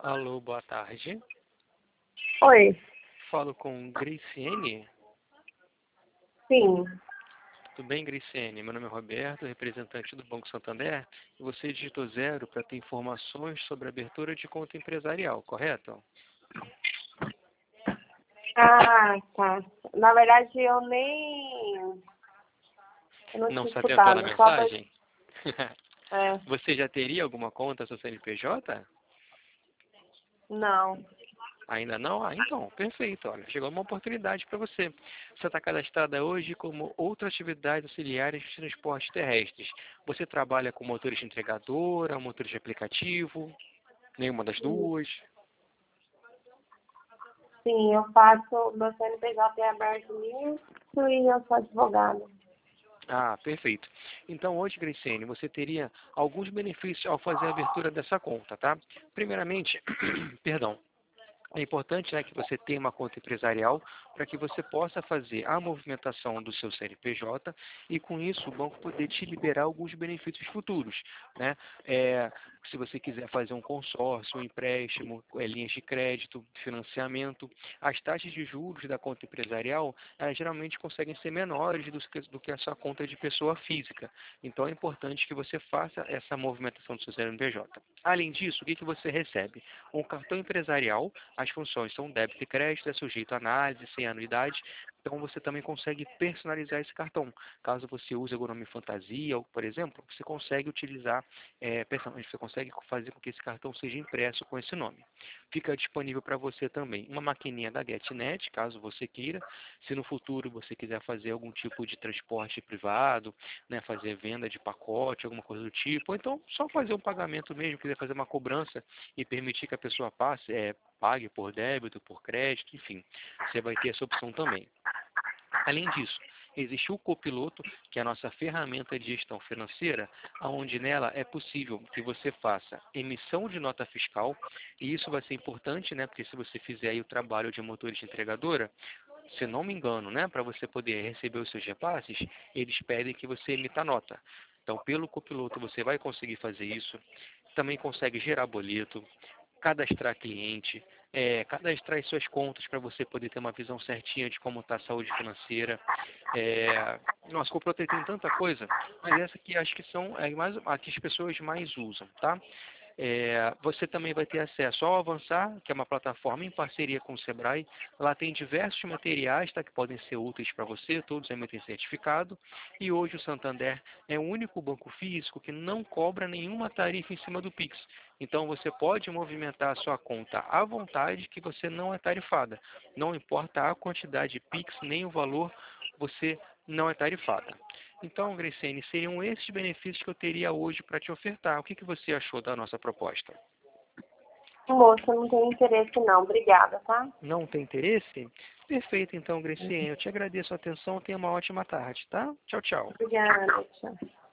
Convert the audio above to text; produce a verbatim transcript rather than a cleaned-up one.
Alô, boa tarde. Oi. Falo com Graciene. Sim. Tudo bem, Graciene? Meu nome é Roberto, representante do Banco Santander. E você digitou zero para ter informações sobre a abertura de conta empresarial, correto? Ah, tá. Na verdade, eu nem... Eu não Não tinha se atentou na escutado. Só pra... mensagem? É, Você já teria alguma conta no seu C N P J? não. Ainda não? Ah, então, perfeito. Olha, chegou uma oportunidade para você. Você está cadastrada hoje como outras atividades auxiliares de transportes terrestres. Você trabalha com motores de entregadora, motores de aplicativo, nenhuma das Sim, duas? Sim, eu faço... Meu C N P J é aberto nisso e eu sou advogada. Ah, perfeito. Então, hoje, Graciane, você teria alguns benefícios ao fazer a abertura dessa conta, tá? Primeiramente, perdão, é importante, né, que você tenha uma conta empresarial para que você possa fazer a movimentação do seu C N P J e, com isso, o banco poder te liberar alguns benefícios futuros, né? É, se você quiser fazer um consórcio, um empréstimo, é, linhas de crédito, financiamento, as taxas de juros da conta empresarial, elas geralmente conseguem ser menores do que, do que a sua conta de pessoa física. Então, é importante que você faça essa movimentação do seu C N P J. Além disso, o que, que você recebe? Um cartão empresarial. As funções são débito e crédito, é sujeito a análise, sem anuidade. Então você também consegue personalizar esse cartão. Caso você use o nome Fantasia, por exemplo, você consegue utilizar, é, você consegue fazer com que esse cartão seja impresso com esse nome. Fica disponível para você também uma maquininha da GetNet, caso você queira. Se no futuro você quiser fazer algum tipo de transporte privado, né, fazer venda de pacote, alguma coisa do tipo, ou então só fazer um pagamento mesmo, quiser fazer uma cobrança e permitir que a pessoa passe, é, pague por débito, por crédito, enfim, você vai ter essa opção também. Além disso, existe o Copiloto, que é a nossa ferramenta de gestão financeira, onde nela é possível que você faça emissão de nota fiscal, e isso vai ser importante, né, porque se você fizer aí o trabalho de motorista entregadora, se não me engano, né, para você poder receber os seus repasses, eles pedem que você emita nota. Então, pelo Copiloto, você vai conseguir fazer isso. Também consegue gerar boleto, cadastrar cliente, é, cadastrar as suas contas para você poder ter uma visão certinha de como está a saúde financeira. É, nossa, o Copiloto tem tanta coisa, mas essa aqui acho que são é, mais, a que as pessoas mais usam, tá? É, você também vai ter acesso ao Avançar, que é uma plataforma em parceria com o Sebrae. Lá tem diversos materiais, tá, que podem ser úteis para você, todos emitem certificado. E hoje o Santander é o único banco físico que não cobra nenhuma tarifa em cima do Pix. Então você pode movimentar a sua conta à vontade, que você não é tarifada. Não importa a quantidade de Pix nem o valor, você não é tarifada. Então, Graciane, seriam esses benefícios que eu teria hoje para te ofertar. O que, que você achou da nossa proposta? Moça, não tenho interesse não. Obrigada, tá? Não tem interesse? Perfeito, então, Graciane. Eu te agradeço a atenção. Tenha uma ótima tarde, tá? Tchau, tchau. Obrigada, tchau.